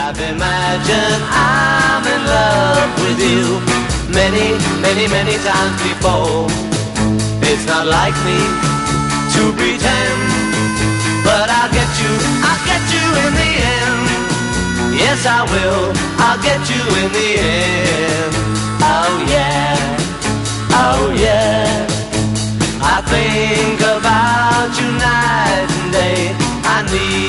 I've imagined I'm in love with you many, many, many times before. It's not like me to pretend, but I'll get you in the end. Yes, I will, I'll get you in the end. Oh yeah, oh yeah. I think about you night and day. I need